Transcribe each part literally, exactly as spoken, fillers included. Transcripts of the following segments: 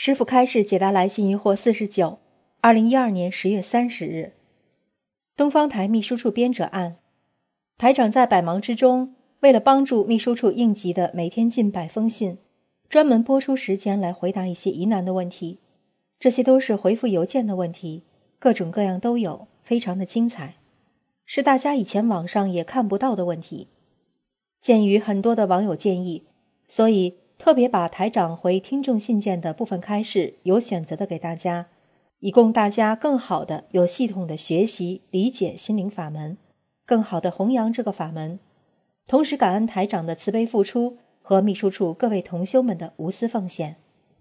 师父开示解答来信疑惑四十九，二零一二年十月三十日。东方台秘书处编者案，台长在百忙之中，为了帮助秘书处应急的每天近百封信，专门拨出时间来回答一些疑难的问题。这些都是回复邮件的问题，各种各样都有，非常的精彩，是大家以前网上也看不到的问题。鉴于很多的网友建议，所以特别把台长回听众信件的部分开示有选择的给大家，以供大家更好的有系统的学习理解心灵法门，更好的弘扬这个法门，同时感恩台长的慈悲付出和秘书处各位同修们的无私奉献。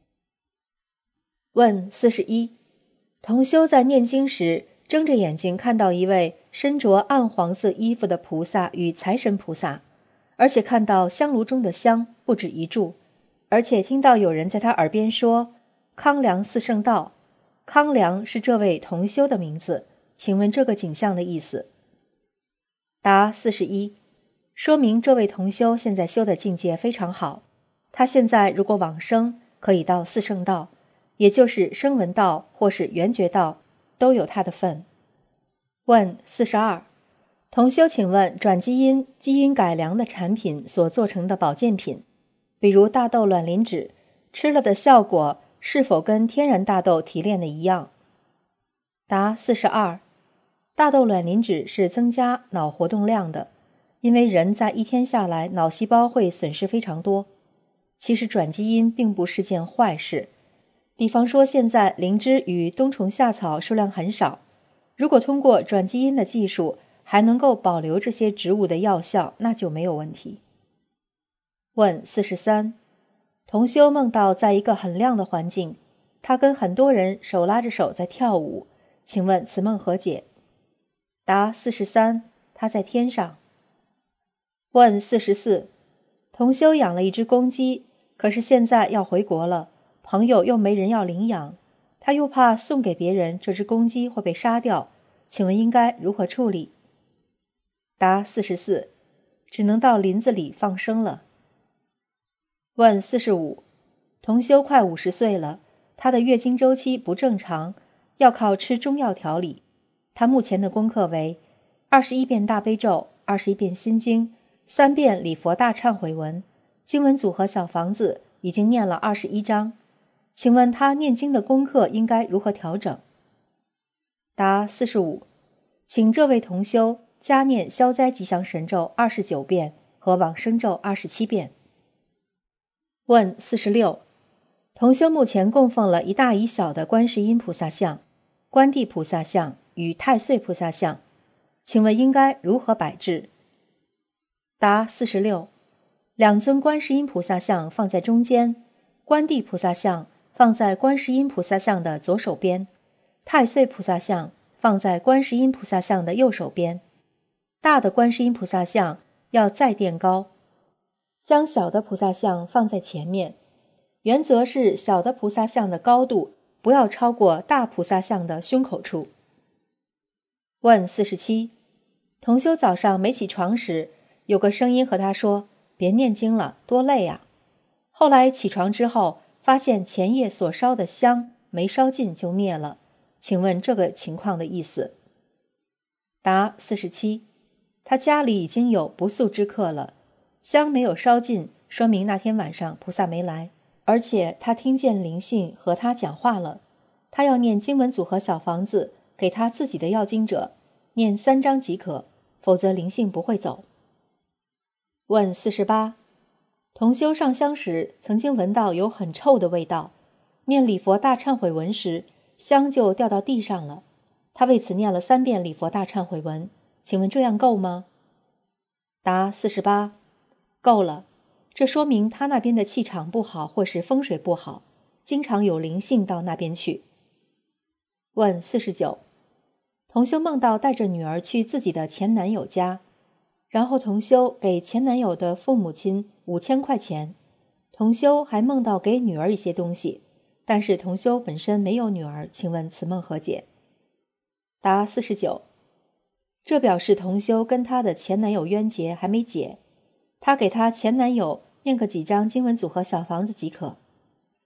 问四十一，同修在念经时睁着眼睛看到一位身着暗黄色衣服的菩萨与财神菩萨，而且看到香炉中的香不止一柱，而且听到有人在他耳边说康梁四圣道。康梁是这位同修的名字，请问这个景象的意思？答四十一，说明这位同修现在修的境界非常好，他现在如果往生可以到四圣道，也就是声闻道或是缘觉道，都有他的份。问四十二，同修请问转基因基因改良的产品所做成的保健品，比如大豆卵磷脂，吃了的效果是否跟天然大豆提炼的一样？答四十二，大豆卵磷脂是增加脑活动量的，因为人在一天下来脑细胞会损失非常多。其实转基因并不是件坏事，比方说现在灵芝与冬虫夏草数量很少，如果通过转基因的技术还能够保留这些植物的药效，那就没有问题。问四十三，同修梦到在一个很亮的环境，他跟很多人手拉着手在跳舞，请问此梦何解？答四十三，他在天上。问四十四，同修养了一只公鸡，可是现在要回国了，朋友又没人要领养，他又怕送给别人这只公鸡会被杀掉，请问应该如何处理？答四十四，只能到林子里放生了。问四十五，同修快五十岁了，他的月经周期不正常，要靠吃中药调理。他目前的功课为二十一遍大悲咒，二十一遍心经，三遍礼佛大忏悔文，经文组合小房子已经念了二十一章，请问他念经的功课应该如何调整？答四十五，请这位同修加念消灾吉祥神咒二十九遍和往生咒二十七遍。问四十六，同修目前供奉了一大一小的观世音菩萨像、观地菩萨像与太岁菩萨像，请问应该如何摆置？答四十六，两尊观世音菩萨像放在中间，观地菩萨像放在观世音菩萨像的左手边，太岁菩萨像放在观世音菩萨像的右手边。大的观世音菩萨像要再垫高，将小的菩萨像放在前面，原则是小的菩萨像的高度不要超过大菩萨像的胸口处。问四十七，同修早上没起床时，有个声音和他说别念经了，多累啊。后来起床之后，发现前夜所烧的香没烧尽就灭了，请问这个情况的意思？答四十七，他家里已经有不速之客了，香没有烧尽，说明那天晚上菩萨没来，而且他听见灵性和他讲话了，他要念经文组合小房子给他自己的要经者，念三章即可，否则灵性不会走。问四十八，同修上香时曾经闻到有很臭的味道，念礼佛大忏悔文时香就掉到地上了，他为此念了三遍礼佛大忏悔文，请问这样够吗？答四十八，够了，这说明他那边的气场不好或是风水不好，经常有灵性到那边去。问四十九，同修梦到带着女儿去自己的前男友家，然后同修给前男友的父母亲五千块钱，同修还梦到给女儿一些东西，但是同修本身没有女儿，请问此梦何解？答四十九，这表示同修跟她的前男友冤结还没解，她给她前男友念个几张经文组合小房子即可。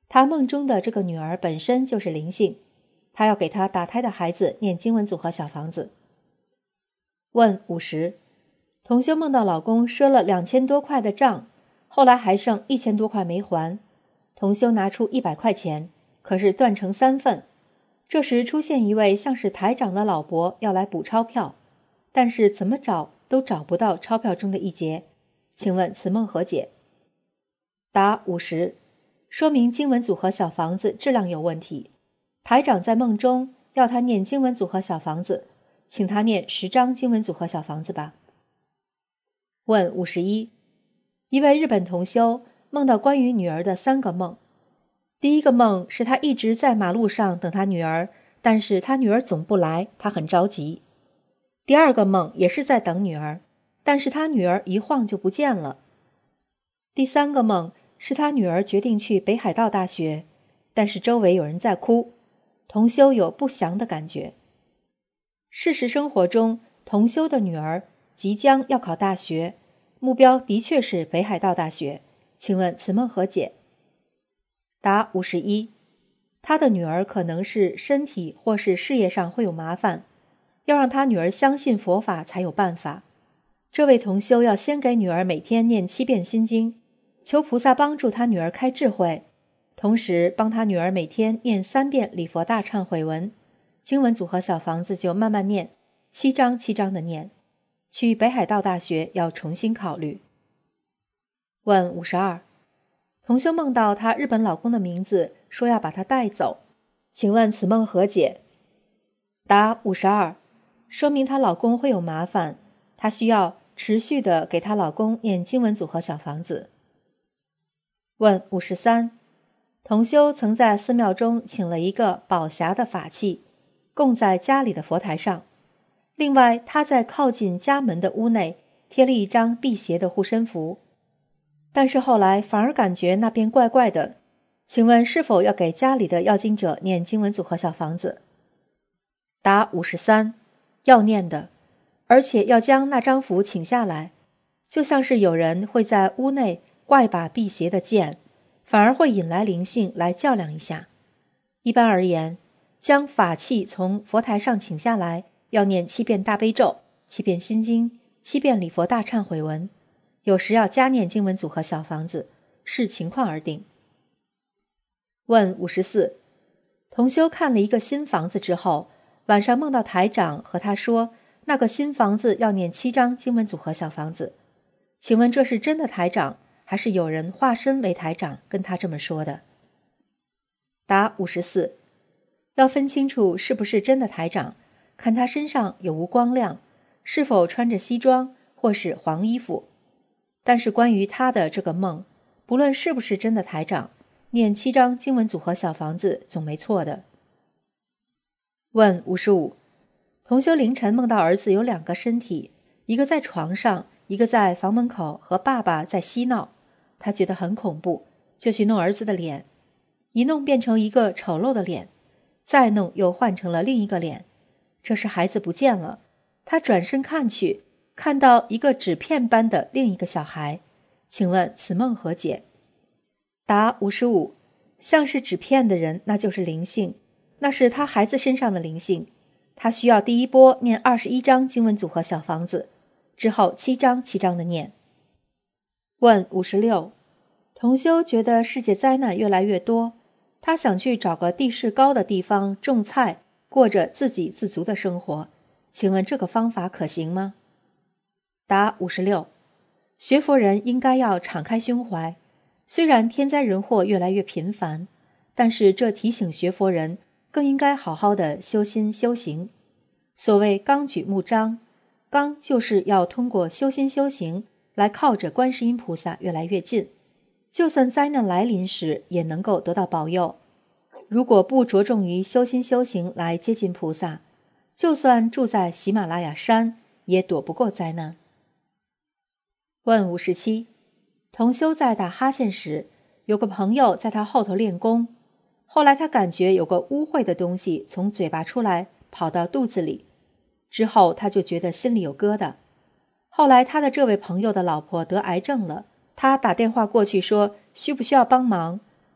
他梦中的这个女儿本身就是灵性，他要给他打胎的孩子念经文组合小房子。问五十，同修梦到老公赊了两千多块的账，后来还剩一千多块没还，同修拿出一百块钱，可是断成三份。这时出现一位像是台长的老伯要来补钞票，但是怎么找都找不到钞票中的一节，请问此梦何解？答五十，说明经文组合小房子质量有问题。台长在梦中要他念经文组合小房子，请他念十张经文组合小房子吧。问五十一，一位日本同修梦到关于女儿的三个梦。第一个梦是他一直在马路上等他女儿，但是他女儿总不来，他很着急。第二个梦也是在等女儿，但是他女儿一晃就不见了。第三个梦是他女儿决定去北海道大学，但是周围有人在哭，同修有不祥的感觉。事实生活中，同修的女儿即将要考大学，目标的确是北海道大学，请问此梦何解？答五十一，他的女儿可能是身体或是事业上会有麻烦，要让他女儿相信佛法才有办法。这位同修要先给女儿每天念七遍心经，求菩萨帮助他女儿开智慧，同时帮他女儿每天念三遍礼佛大忏悔文，经文组合小房子就慢慢念，七章七章的念。去北海道大学要重新考虑。问五十二，同修梦到她日本老公的名字，说要把她带走，请问此梦何解？答五十二，说明她老公会有麻烦，她需要持续的给她老公念经文组合小房子。问五十三，同修曾在寺庙中请了一个宝匣的法器，供在家里的佛台上，另外他在靠近家门的屋内贴了一张辟邪的护身符，但是后来反而感觉那边怪怪的，请问是否要给家里的要经者念经文组合小房子？答五十三，要念的，而且要将那张符请下来，就像是有人会在屋内挂一把辟邪的剑，反而会引来灵性来较量一下。一般而言，将法器从佛台上请下来，要念七遍大悲咒，七遍心经，七遍礼佛大忏悔文，有时要加念经文组合小房子，视情况而定。问五十四，同修看了一个新房子之后，晚上梦到台长和他说，那个新房子要念七张经文组合小房子，请问这是真的台长，还是有人化身为台长跟他这么说的？答五十四，要分清楚是不是真的台长，看他身上有无光亮，是否穿着西装或是黄衣服。但是关于他的这个梦，不论是不是真的台长，念七张经文组合小房子总没错的。问五十五，同修凌晨梦到儿子有两个身体，一个在床上，一个在房门口和爸爸在嬉闹，他觉得很恐怖，就去弄儿子的脸，一弄变成一个丑陋的脸，再弄又换成了另一个脸。这时孩子不见了，他转身看去，看到一个纸片般的另一个小孩，请问此梦何解？答五十五，像是纸片的人那就是灵性，那是他孩子身上的灵性，他需要第一波念二十一章经文组合小房子，之后七章七章的念。问五十六，同修觉得世界灾难越来越多，他想去找个地势高的地方种菜，过着自给自足的生活，请问这个方法可行吗？答五十六，学佛人应该要敞开胸怀，虽然天灾人祸越来越频繁，但是这提醒学佛人更应该好好的修心修行。所谓纲举目张，纲就是要通过修心修行来靠着观世音菩萨越来越近，就算灾难来临时也能够得到保佑。如果不着重于修心修行来接近菩萨，就算住在喜马拉雅山也躲不过灾难。问五十七，同修在打哈欠时，有个朋友在他后头练功，后来他感觉有个污秽的东西从嘴巴出来跑到肚子里，之后他就觉得心里有疙瘩。后来他的这位朋友的老婆得癌症了，他打电话过去说需不需要帮忙，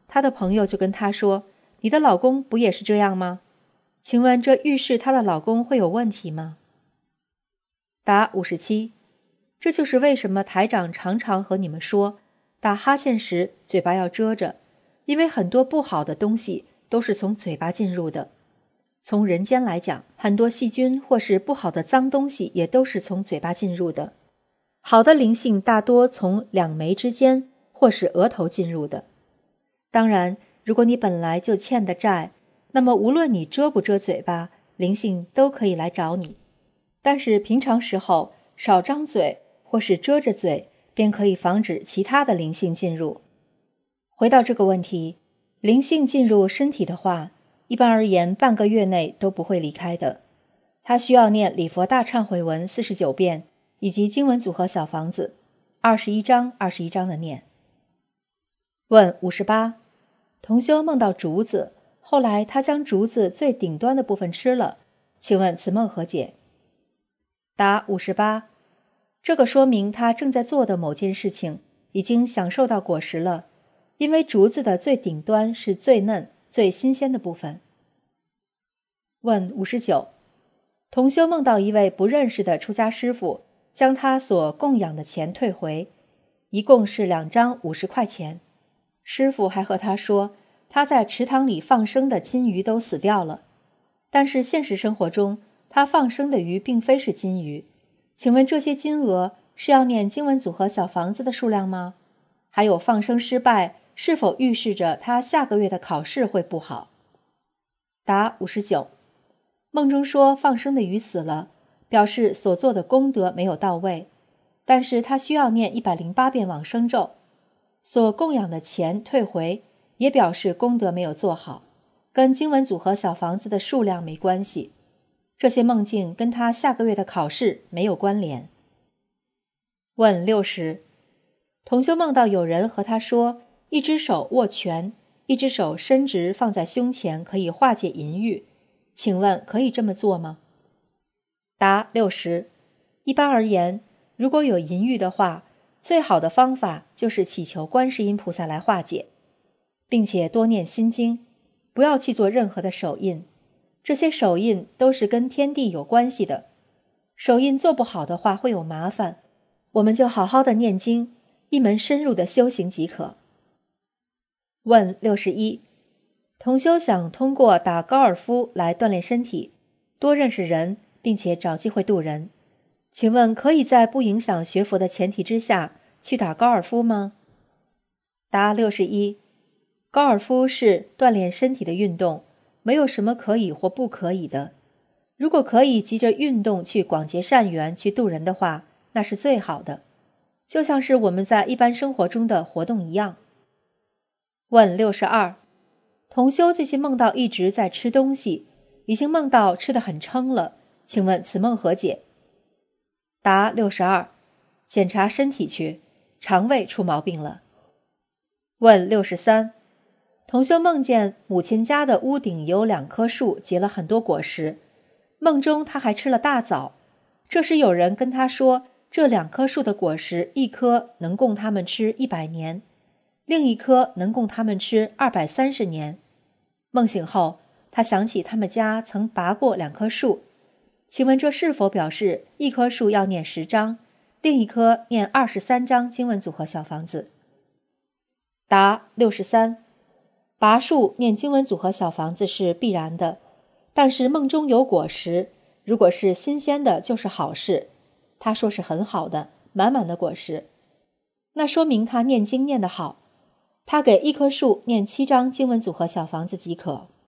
她的朋友就跟她说，你的老公不也是这样吗？请问这预示她的老公会有问题吗？答五十七，这就是为什么台长常常和你们说，打哈欠时嘴巴要遮着，因为很多不好的东西都是从嘴巴进入的。从人间来讲，很多细菌或是不好的脏东西也都是从嘴巴进入的。好的灵性大多从两眉之间或是额头进入的。当然，如果你本来就欠的债，那么无论你遮不遮嘴巴，灵性都可以来找你。但是平常时候少张嘴或是遮着嘴，便可以防止其他的灵性进入。回到这个问题，灵性进入身体的话，一般而言半个月内都不会离开的。他需要念礼佛大忏悔文四十九遍，以及经文组合小房子二十一章二十一章的念。问五十八，同修梦到竹子，后来他将竹子最顶端的部分吃了，请问此梦何解？答五十八，这个说明他正在做的某件事情已经享受到果实了，因为竹子的最顶端是最嫩最新鲜的部分。问五十九，同修梦到一位不认识的出家师父将他所供养的钱退回，一共是两张五十块钱。师父还和他说，他在池塘里放生的金鱼都死掉了，但是现实生活中他放生的鱼并非是金鱼。请问这些金额是要念经文组合小房子的数量吗？还有放生失败是否预示着他下个月的考试会不好？答五十九，梦中说放生的鱼死了，表示所做的功德没有到位，但是他需要念一百零八遍往生咒。所供养的钱退回，也表示功德没有做好，跟经文组合小房子的数量没关系。这些梦境跟他下个月的考试没有关联。问六十，同修梦到有人和他说，一只手握拳，一只手伸直放在胸前可以化解淫欲，请问可以这么做吗？答六十，一般而言，如果有淫欲的话，最好的方法就是祈求观世音菩萨来化解，并且多念心经，不要去做任何的手印。这些手印都是跟天地有关系的，手印做不好的话会有麻烦，我们就好好的念经，一门深入的修行即可。问六十一，同修想通过打高尔夫来锻炼身体，多认识人，并且找机会度人，请问可以在不影响学佛的前提之下去打高尔夫吗？答六十一，高尔夫是锻炼身体的运动，没有什么可以或不可以的。如果可以急着运动去广结善缘去度人的话，那是最好的，就像是我们在一般生活中的活动一样。问六十二，同修最近梦到一直在吃东西，已经梦到吃得很撑了，请问此梦何解？答六十二，检查身体去，肠胃出毛病了。问六十三，同修梦见母亲家的屋顶有两棵树结了很多果实，梦中他还吃了大枣。这时有人跟他说，这两棵树的果实一棵能供他们吃一百年，另一棵能供他们吃二百三十年。梦醒后，他想起他们家曾拔过两棵树，请问这是否表示一棵树要念十章，另一棵念二十三章经文组合小房子？答六十三，拔树念经文组合小房子是必然的，但是梦中有果实，如果是新鲜的就是好事，他说是很好的，满满的果实，那说明他念经念得好，他给一棵树念七章经文组合小房子即可。